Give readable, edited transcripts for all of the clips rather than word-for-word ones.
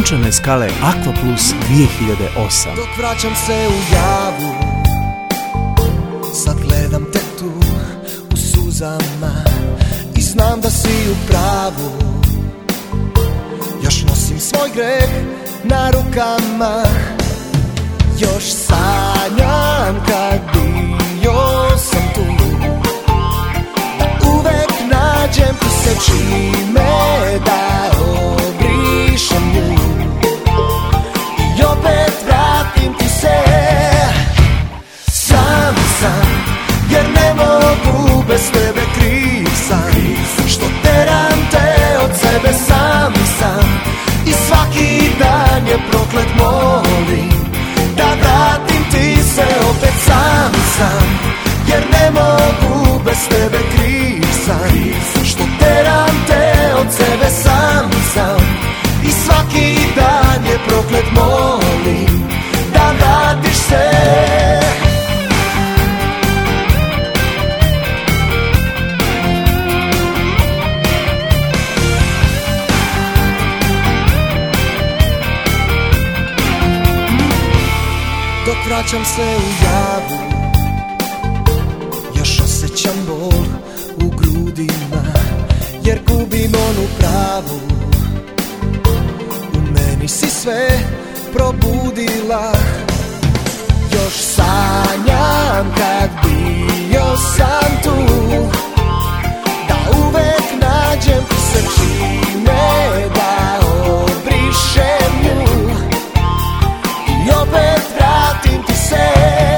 Sunčane skale Aqua Plus 2008. Dok vraćam se u javu, sad gledam te tu u suzama i znam da si u pravu. Još nosim svoj greh na rukama, još sanjam kad bio sam tu, da uvek nađem ti se čime da obrišem nju i opet vratim ti se. Sam sam, jer ne mogu bez tebe, kriv sam što teram te od sebe. Sam sam i svaki dan je proklet, molim da vratim ti se opet. Sam sam, jer ne mogu bez tebe, kriv sam što teram te od sebe. Sam sam i svaki dan je proklet, molim da vratiš se. Dok vraćam se u javu, još osjećam bol u grudima, jer gubim onu pravu. U meni si sve probudila, još sanjam kad bio sam tu, da uvek nađem ti se čime da obrišem nju i opet vratim ti se.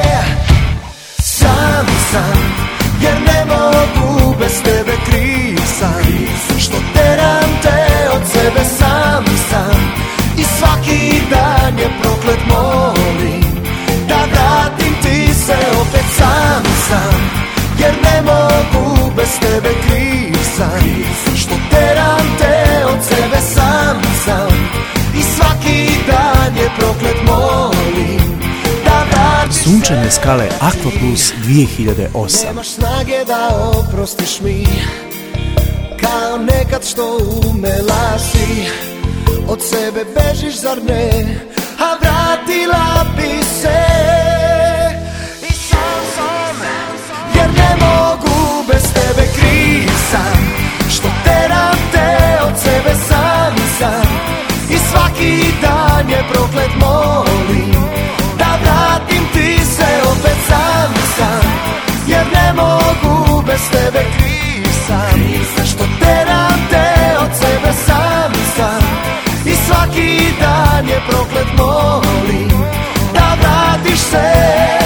Sam sam, jer ne mogu bez tebe, kriv sam što teram te od sebe. Sam sam i svaki dan je proklet, molim da vratim ti se opet. Sam sam, jer ne mogu bez tebe, kriv sam što teram te od sebe. Sam sam i svaki dan je proklet, molim da vratiš se. Sunčane skale Aqua Plus 2008. Nemaš snage da oprostiš mi, kao nekad što umela si. Od sebe bežiš, zar ne? A vratila bi se. I sam sam, jer ne mogu bez tebe, kriv sam što teram te od sebe. Sam sam i svaki dan je proklet, molim da vratim ti se opet. Sam sam, jer ne mogu bez tebe, kriv sam što teram te od sebe. Sam sam i svaki dan je proklet, molim da vratiš se.